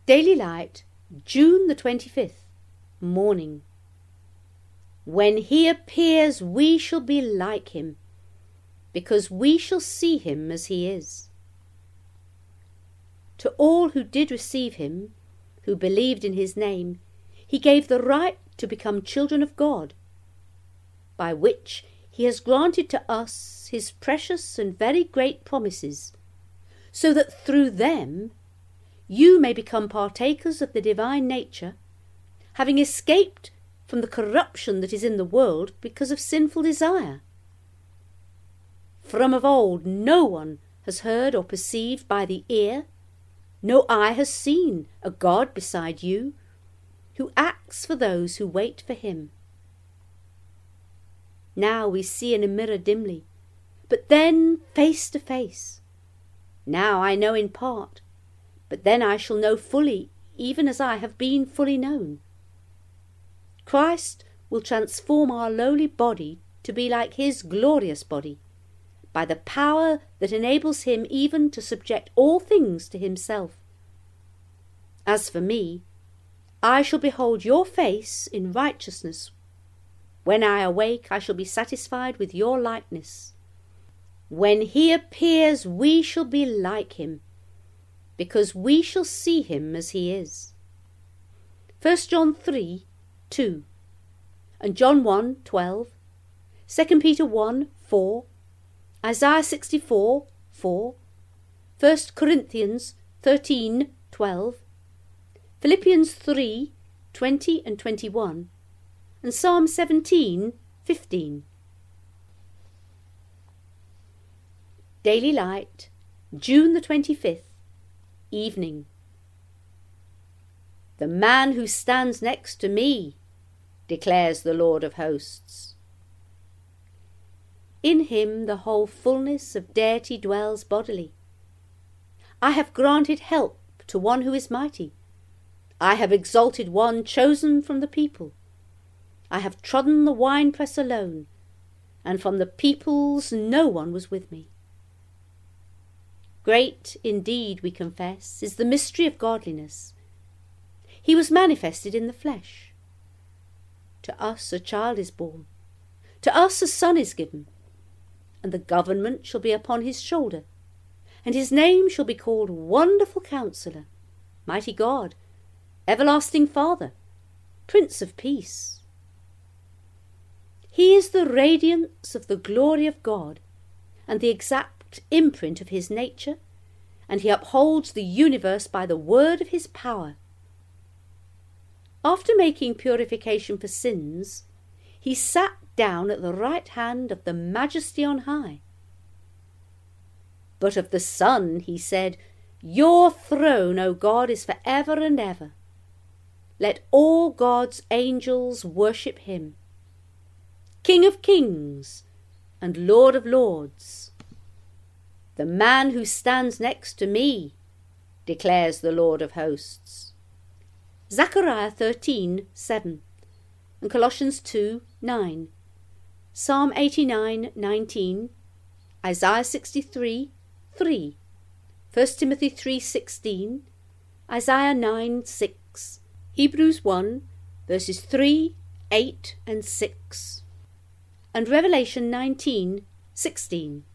Daily Light, June the 25th, morning. When he appears, we shall be like him, because we shall see him as he is. To all who did receive him, who believed in his name, he gave the right to become children of God, by which he has granted to us his precious and very great promises, so that through them you may become partakers of the divine nature, having escaped from the corruption that is in the world because of sinful desire. From of old no one has heard or perceived by the ear, no eye has seen a God beside you, who acts for those who wait for him. Now we see in a mirror dimly, but then face to face. Now I know in part, but then I shall know fully, even as I have been fully known. Christ will transform our lowly body to be like his glorious body, by the power that enables him even to subject all things to himself. As for me, I shall behold your face in righteousness. When I awake, I shall be satisfied with your likeness. When he appears, we shall be like him, because we shall see him as he is. 1 John 3, 2, and John 1, 12, 2 Peter 1, 4, Isaiah 64, 4, 1 Corinthians 13, 12, Philippians 3, 20 and 21, and Psalm 17, 15. Daily Light, June the 25th, evening. The man who stands next to me, declares the Lord of hosts. In him the whole fullness of deity dwells bodily. I have granted help to one who is mighty. I have exalted one chosen from the people. I have trodden the winepress alone, and from the peoples no one was with me. Great indeed, we confess, is the mystery of godliness. He was manifested in the flesh. To us a child is born, to us a son is given, and the government shall be upon his shoulder, and his name shall be called Wonderful Counselor, Mighty God, Everlasting Father, Prince of Peace. He is the radiance of the glory of God, and the exact imprint of his nature, and he upholds the universe by the word of his power. After making purification for sins, he sat down at the right hand of the Majesty on high. But of the Son he said, Your throne, O God, is for ever and ever. Let all God's angels worship him. King of kings and Lord of lords. The man who stands next to me, declares the Lord of hosts. Zechariah 13, 7, and Colossians 2, 9, Psalm 89, 19, Isaiah 63, 3, 1 Timothy 3, 16, Isaiah 9, 6, Hebrews 1, verses 3, 8 and 6, and Revelation 19, 16.